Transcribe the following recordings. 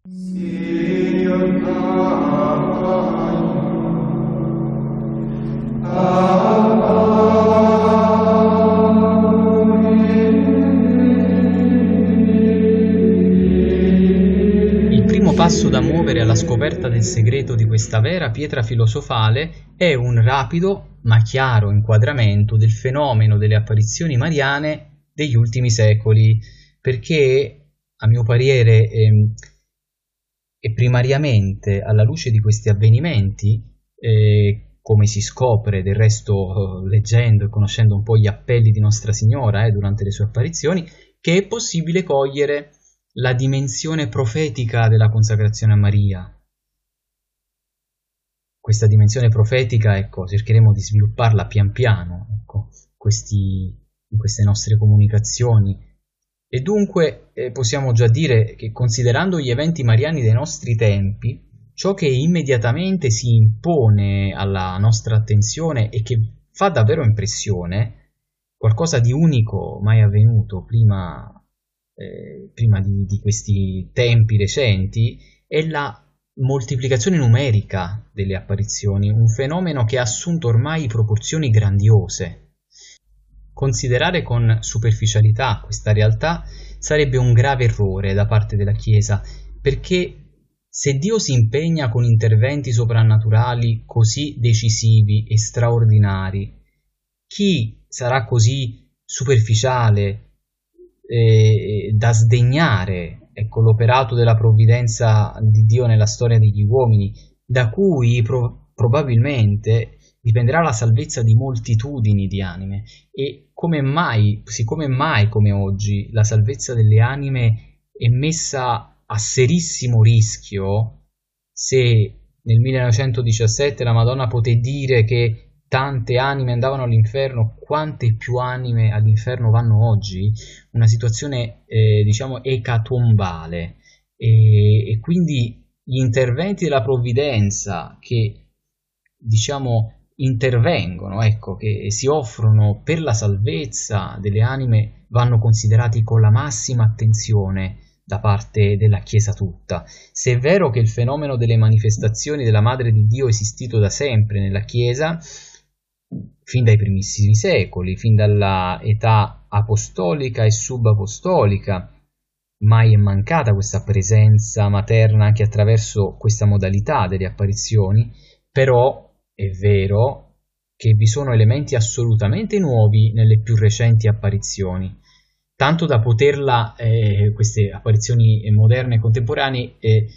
Il primo passo da muovere alla scoperta del segreto di questa vera pietra filosofale è un rapido ma chiaro inquadramento del fenomeno delle apparizioni mariane degli ultimi secoli, perché a mio parere e primariamente alla luce di questi avvenimenti, come si scopre del resto leggendo e conoscendo un po' gli appelli di Nostra Signora durante le sue apparizioni, che è possibile cogliere la dimensione profetica della consacrazione a Maria. Questa dimensione profetica, ecco, cercheremo di svilupparla pian piano, ecco, in queste nostre comunicazioni. E dunque possiamo già dire che, considerando gli eventi mariani dei nostri tempi, ciò che immediatamente si impone alla nostra attenzione e che fa davvero impressione, qualcosa di unico mai avvenuto prima di questi tempi recenti, è la moltiplicazione numerica delle apparizioni, un fenomeno che ha assunto ormai proporzioni grandiose. Considerare con superficialità questa realtà sarebbe un grave errore da parte della Chiesa, perché se Dio si impegna con interventi soprannaturali così decisivi e straordinari, chi sarà così superficiale da sdegnare, ecco, l'operato della provvidenza di Dio nella storia degli uomini, da cui probabilmente dipenderà la salvezza di moltitudini di anime? E siccome mai come oggi la salvezza delle anime è messa a serissimo rischio, se nel 1917 la Madonna poté dire che tante anime andavano all'inferno, quante più anime all'inferno vanno oggi? Una situazione diciamo ecatombale, e quindi gli interventi della provvidenza che diciamo intervengono, ecco, che si offrono per la salvezza delle anime, vanno considerati con la massima attenzione da parte della Chiesa tutta. Se è vero che il fenomeno delle manifestazioni della Madre di Dio è esistito da sempre nella Chiesa, fin dai primissimi secoli, fin dalla età apostolica e subapostolica, mai è mancata questa presenza materna anche attraverso questa modalità delle apparizioni, però è vero che vi sono elementi assolutamente nuovi nelle più recenti apparizioni, tanto da poterla, queste apparizioni moderne e contemporanee,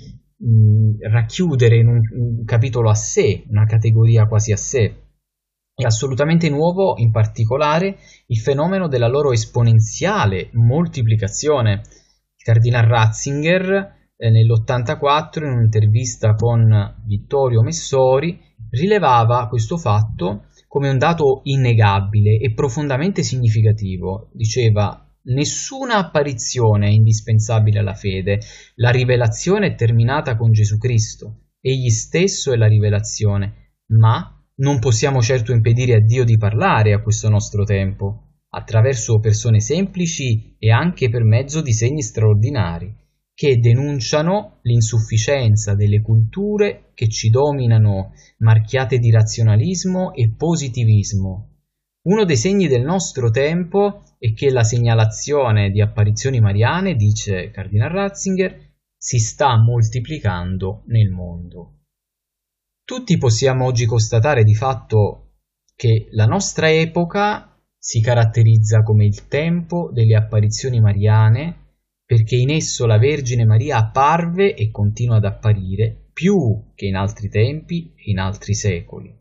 racchiudere in un capitolo a sé, una categoria quasi a sé. È assolutamente nuovo, in particolare, il fenomeno della loro esponenziale moltiplicazione. Il cardinal Ratzinger, nell'84, in un'intervista con Vittorio Messori, rilevava questo fatto come un dato innegabile e profondamente significativo. Diceva: nessuna apparizione è indispensabile alla fede, la rivelazione è terminata con Gesù Cristo, egli stesso è la rivelazione, ma non possiamo certo impedire a Dio di parlare a questo nostro tempo, attraverso persone semplici e anche per mezzo di segni straordinari, che denunciano l'insufficienza delle culture che ci dominano, marchiate di razionalismo e positivismo. Uno dei segni del nostro tempo è che la segnalazione di apparizioni mariane, dice Cardinal Ratzinger, si sta moltiplicando nel mondo. Tutti possiamo oggi constatare di fatto che la nostra epoca si caratterizza come il tempo delle apparizioni mariane, perché in esso la Vergine Maria apparve e continua ad apparire più che in altri tempi e in altri secoli.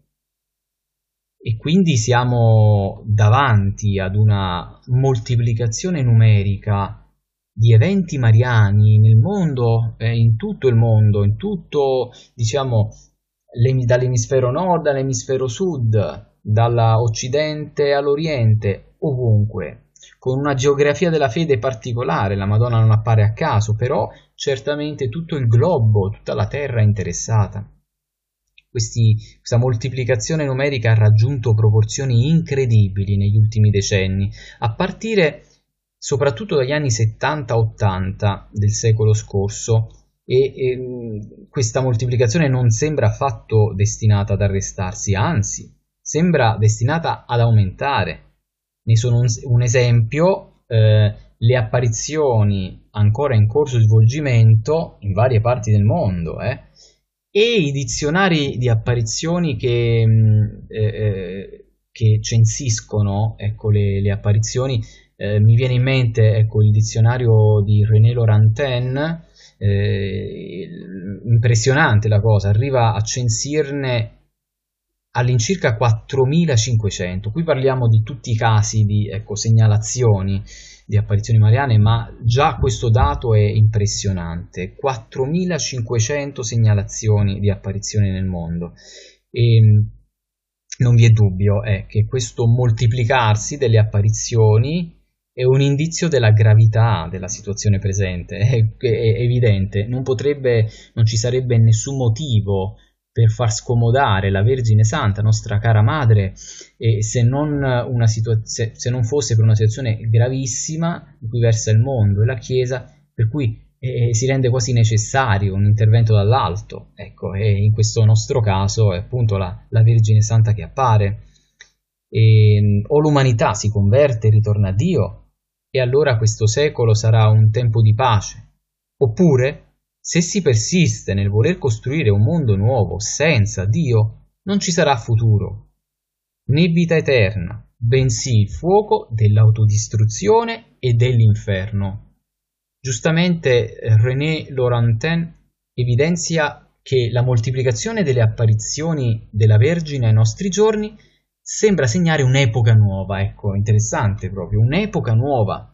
E quindi siamo davanti ad una moltiplicazione numerica di eventi mariani nel mondo, in tutto il mondo, in tutto, diciamo, dall'emisfero nord all'emisfero sud, dall'occidente all'oriente, ovunque, con una geografia della fede particolare. La Madonna non appare a caso, però certamente tutto il globo, tutta la terra è interessata. Questa moltiplicazione numerica ha raggiunto proporzioni incredibili negli ultimi decenni, a partire soprattutto dagli anni 70-80 del secolo scorso, questa moltiplicazione non sembra affatto destinata ad arrestarsi, anzi, sembra destinata ad aumentare. Ne sono un esempio, le apparizioni ancora in corso di svolgimento in varie parti del mondo, e i dizionari di apparizioni che censiscono, ecco, le apparizioni. Mi viene in mente, ecco, il dizionario di René Laurentin. Impressionante la cosa, arriva a censirne all'incirca 4500. Qui parliamo di tutti i casi di, ecco, segnalazioni di apparizioni mariane, ma già questo dato è impressionante: 4500 segnalazioni di apparizioni nel mondo. E non vi è dubbio che questo moltiplicarsi delle apparizioni è un indizio della gravità della situazione presente, è evidente. Non ci sarebbe nessun motivo per far scomodare la Vergine Santa, nostra cara madre, se non fosse per una situazione gravissima in cui versa il mondo e la Chiesa, per cui si rende quasi necessario un intervento dall'alto. Ecco, e in questo nostro caso è appunto la Vergine Santa che appare. O l'umanità si converte e ritorna a Dio, e allora questo secolo sarà un tempo di pace, oppure, se si persiste nel voler costruire un mondo nuovo senza Dio, non ci sarà futuro, né vita eterna, bensì il fuoco dell'autodistruzione e dell'inferno. Giustamente René Laurentin evidenzia che la moltiplicazione delle apparizioni della Vergine ai nostri giorni sembra segnare un'epoca nuova. Ecco, interessante proprio, un'epoca nuova,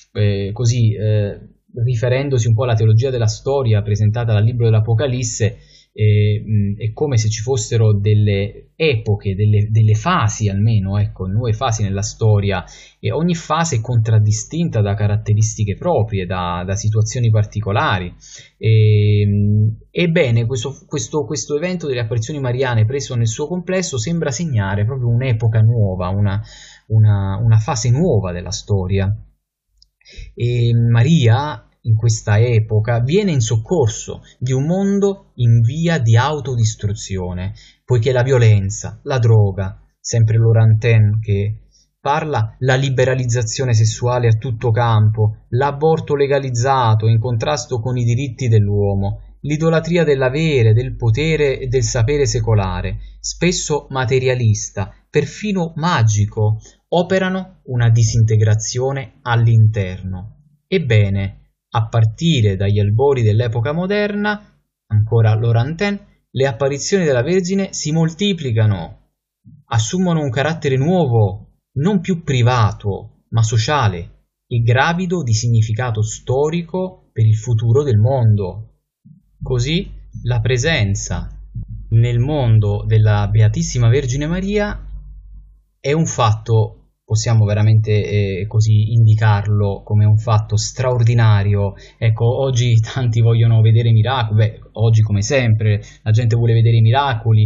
riferendosi un po' alla teologia della storia presentata dal libro dell'Apocalisse. È come se ci fossero delle epoche, delle fasi almeno, ecco, nuove fasi nella storia, e ogni fase è contraddistinta da caratteristiche proprie, da situazioni particolari. Ebbene, questo evento delle apparizioni mariane, preso nel suo complesso, sembra segnare proprio un'epoca nuova, una fase nuova della storia. E Maria, in questa epoca, viene in soccorso di un mondo in via di autodistruzione, poiché la violenza, la droga, sempre Laurentin che parla, la liberalizzazione sessuale a tutto campo, l'aborto legalizzato in contrasto con i diritti dell'uomo, l'idolatria dell'avere, del potere e del sapere secolare, spesso materialista, perfino magico, operano una disintegrazione all'interno. Ebbene, a partire dagli albori dell'epoca moderna, ancora Laurentin, le apparizioni della Vergine si moltiplicano, assumono un carattere nuovo, non più privato, ma sociale e gravido di significato storico per il futuro del mondo. Così la presenza nel mondo della Beatissima Vergine Maria è un fatto, possiamo veramente così indicarlo come un fatto straordinario. Ecco, oggi tanti vogliono vedere miracoli, oggi come sempre la gente vuole vedere i miracoli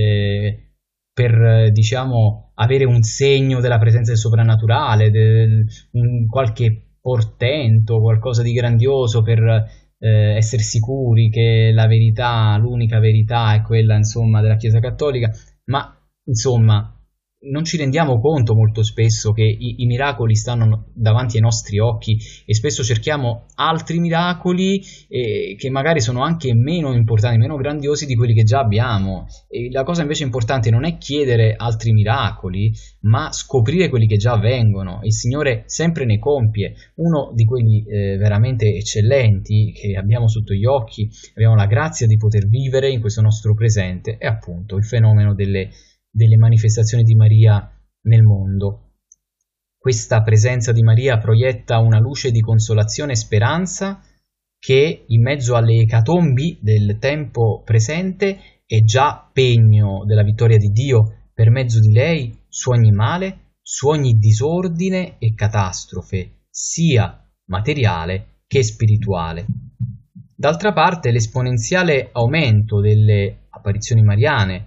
per, diciamo, avere un segno della presenza del soprannaturale, qualche portento, qualcosa di grandioso, per essere sicuri che la verità, l'unica verità è quella, insomma, della Chiesa Cattolica. Ma insomma, non ci rendiamo conto molto spesso che i miracoli stanno davanti ai nostri occhi, e spesso cerchiamo altri miracoli che magari sono anche meno importanti, meno grandiosi di quelli che già abbiamo. E la cosa invece importante non è chiedere altri miracoli, ma scoprire quelli che già avvengono. Il Signore sempre ne compie. Uno di quelli veramente eccellenti che abbiamo sotto gli occhi, abbiamo la grazia di poter vivere in questo nostro presente, è appunto il fenomeno delle manifestazioni di Maria nel mondo. Questa presenza di Maria proietta una luce di consolazione e speranza che, in mezzo alle ecatombi del tempo presente, è già pegno della vittoria di Dio per mezzo di lei su ogni male, su ogni disordine e catastrofe, sia materiale che spirituale. D'altra parte, l'esponenziale aumento delle apparizioni mariane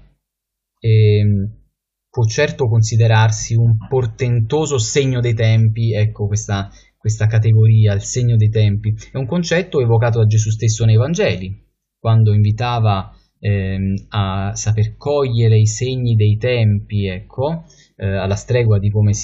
può certo considerarsi un portentoso segno dei tempi. Ecco, questa questa categoria, il segno dei tempi. È un concetto evocato da Gesù stesso nei Vangeli, quando invitava a saper cogliere i segni dei tempi, ecco, alla stregua di come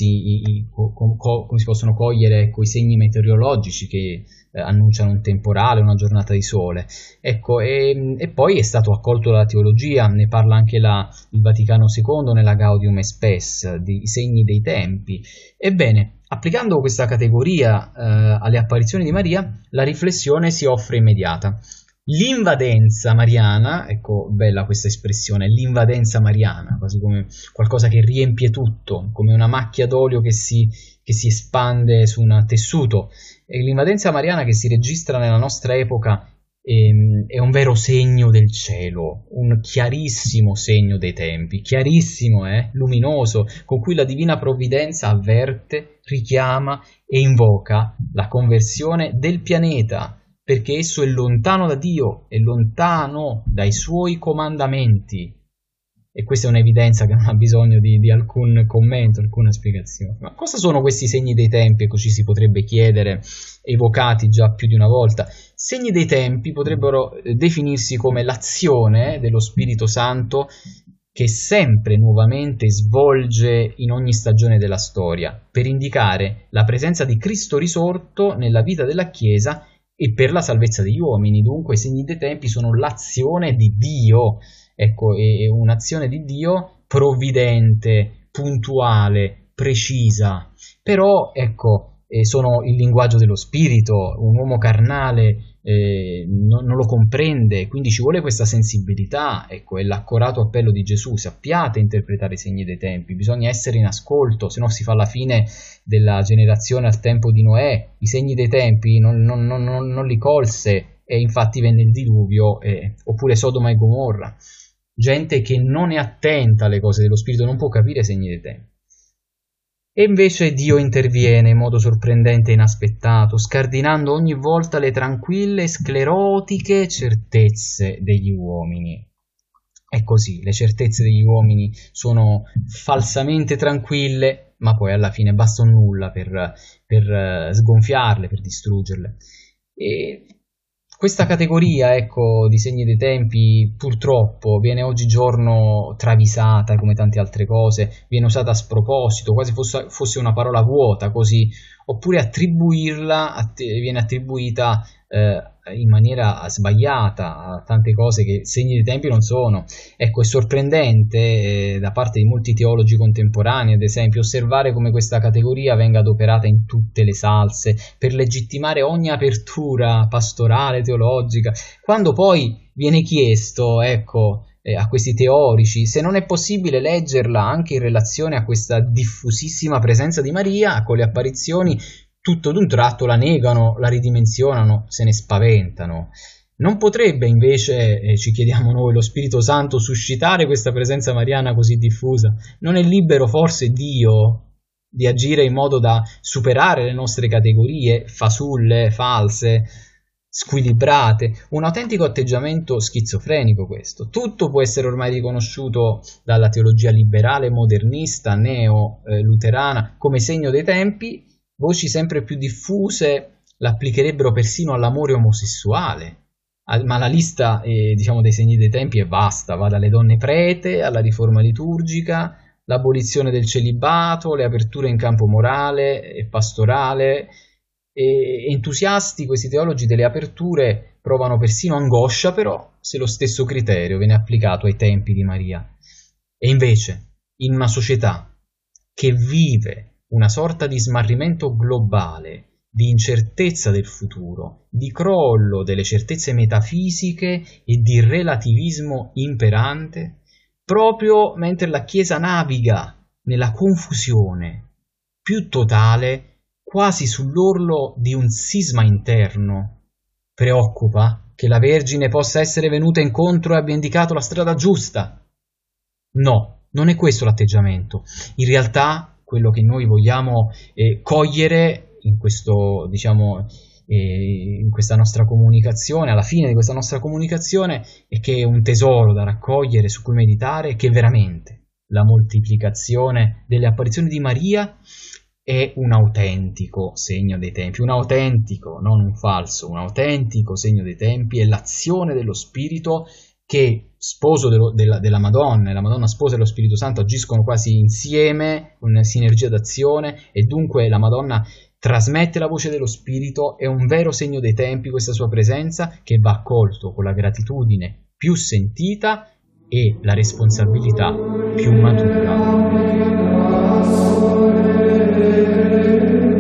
come si possono cogliere, ecco, i segni meteorologici che annunciano un temporale, una giornata di sole. Ecco, e poi è stato accolto dalla teologia, ne parla anche il Vaticano II nella Gaudium et Spes, di segni dei tempi. Ebbene, applicando questa categoria alle apparizioni di Maria, la riflessione si offre immediata. L'invadenza mariana, ecco, bella questa espressione, l'invadenza mariana, quasi come qualcosa che riempie tutto, come una macchia d'olio che si espande su un tessuto. E l'invadenza mariana che si registra nella nostra epoca è un vero segno del cielo, un chiarissimo segno dei tempi, chiarissimo, luminoso, con cui la divina provvidenza avverte, richiama e invoca la conversione del pianeta, perché esso è lontano da Dio, è lontano dai suoi comandamenti. E questa è un'evidenza che non ha bisogno di alcun commento, alcuna spiegazione. Ma cosa sono questi segni dei tempi? Così si potrebbe chiedere, evocati già più di una volta. Segni dei tempi potrebbero definirsi come l'azione dello Spirito Santo che sempre nuovamente svolge in ogni stagione della storia, per indicare la presenza di Cristo risorto nella vita della Chiesa e per la salvezza degli uomini. Dunque i segni dei tempi sono l'azione di Dio, ecco, è un'azione di Dio provvidente, puntuale, precisa, però ecco, sono il linguaggio dello spirito. Un uomo carnale non lo comprende, quindi ci vuole questa sensibilità, ecco, è l'accorato appello di Gesù: sappiate interpretare i segni dei tempi, bisogna essere in ascolto, se no si fa la fine della generazione al tempo di Noè. I segni dei tempi non li colse e infatti venne il diluvio, oppure Sodoma e Gomorra. Gente che non è attenta alle cose dello spirito non può capire i segni dei tempi. E invece Dio interviene in modo sorprendente e inaspettato, scardinando ogni volta le tranquille e sclerotiche certezze degli uomini. È così, le certezze degli uomini sono falsamente tranquille, ma poi alla fine basta un nulla per sgonfiarle, per distruggerle. E questa categoria, ecco, di segni dei tempi purtroppo viene oggigiorno travisata come tante altre cose, viene usata a sproposito, quasi fosse una parola vuota così, oppure viene attribuita in maniera sbagliata a tante cose che segni dei tempi non sono. Ecco, è sorprendente da parte di molti teologi contemporanei, ad esempio, osservare come questa categoria venga adoperata in tutte le salse per legittimare ogni apertura pastorale, teologica, quando poi viene chiesto, ecco, a questi teorici se non è possibile leggerla anche in relazione a questa diffusissima presenza di Maria con le apparizioni. Tutto d'un tratto la negano, la ridimensionano, se ne spaventano. Non potrebbe invece, ci chiediamo noi, lo Spirito Santo suscitare questa presenza mariana così diffusa? Non è libero forse Dio di agire in modo da superare le nostre categorie fasulle, false, squilibrate? Un autentico atteggiamento schizofrenico questo. Tutto può essere ormai riconosciuto dalla teologia liberale, modernista, neo-luterana come segno dei tempi. Voci sempre più diffuse l'applicherebbero persino all'amore omosessuale, ma la lista dei segni dei tempi è vasta, va dalle donne prete alla riforma liturgica, l'abolizione del celibato, le aperture in campo morale e pastorale. Entusiasti questi teologi delle aperture provano persino angoscia però se lo stesso criterio viene applicato ai tempi di Maria. E invece, in una società che vive una sorta di smarrimento globale, di incertezza del futuro, di crollo delle certezze metafisiche e di relativismo imperante, proprio mentre la Chiesa naviga nella confusione più totale, quasi sull'orlo di un sisma interno, preoccupa che la Vergine possa essere venuta incontro e abbia indicato la strada giusta. No, non è questo l'atteggiamento. In realtà quello che noi vogliamo cogliere in questo, in questa nostra comunicazione, alla fine di questa nostra comunicazione, è che è un tesoro da raccogliere, su cui meditare, che veramente la moltiplicazione delle apparizioni di Maria è un autentico segno dei tempi, un autentico, non un falso, un autentico segno dei tempi, è l'azione dello Spirito che sposo della Madonna e la Madonna sposa dello Spirito Santo agiscono quasi insieme, una sinergia d'azione, e dunque la Madonna trasmette la voce dello Spirito, è un vero segno dei tempi questa sua presenza, che va accolto con la gratitudine più sentita e la responsabilità più matura.